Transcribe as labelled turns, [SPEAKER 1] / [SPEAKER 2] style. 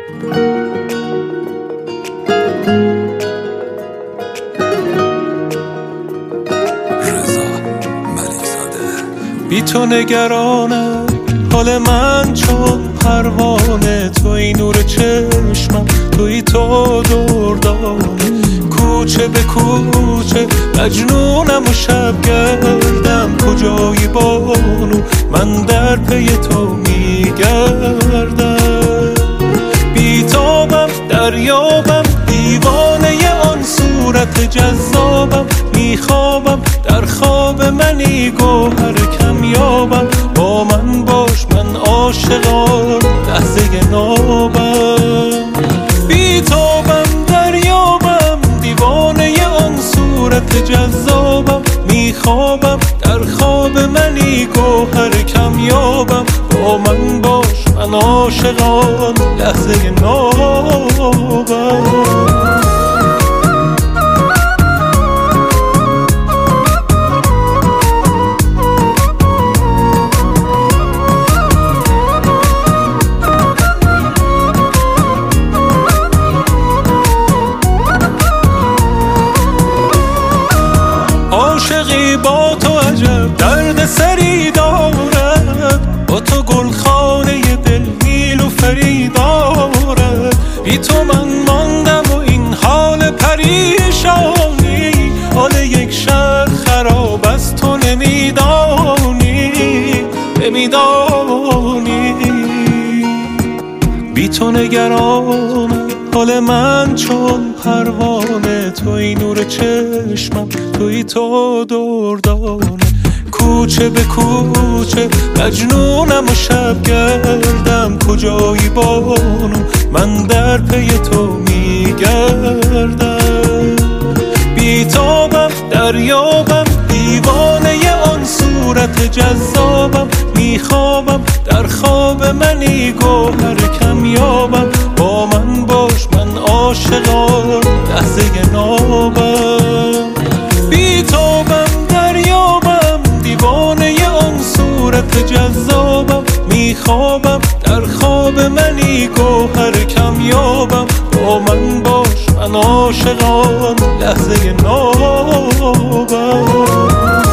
[SPEAKER 1] بی تو نگرانم حال من چون پروانه، توی نور چشمم، توی تو دردانه. کوچه به کوچه مجنونم و شب گردم، کجایی بانو من در پی تو میگردم. بیتابم دریابم دیوانه آن صورت جذابم، میخوابم در خواب منی گوهر کمیابم. با من باش من عاشقان لحظه نابم. بیتابم دریابم دیوانه آن صورت جذابم، میخوابم در خواب منی گوهر کمیابم. با من باش من عاشقان لحظه نابم. عاشقی با تو عجب درد سری دارد، با تو گلخانه دل نیلوفری دارد. بی تو من ماندم و این حال پریشانی، حال یک شهر خراب از تو نمیدانی. بی تو نگرانم حال من چون پروانه، توی نور چشمم، توی تو دردانه. کوچه به کوچه مجنونم و شب گردم، کجایی بانو من در پی تو میگردم. بیتابم دریابم دیوانه آن صورت جذابم، میخوابم در خواب منی گوهر کمیابم. با من باش من عاشقان لحظه نابم. بیتابم دریابم دیوانه آن صورت جذابم، میخوابم در خواب منی گوهر کمیابم. با من باش من عاشقان لحظه نابم.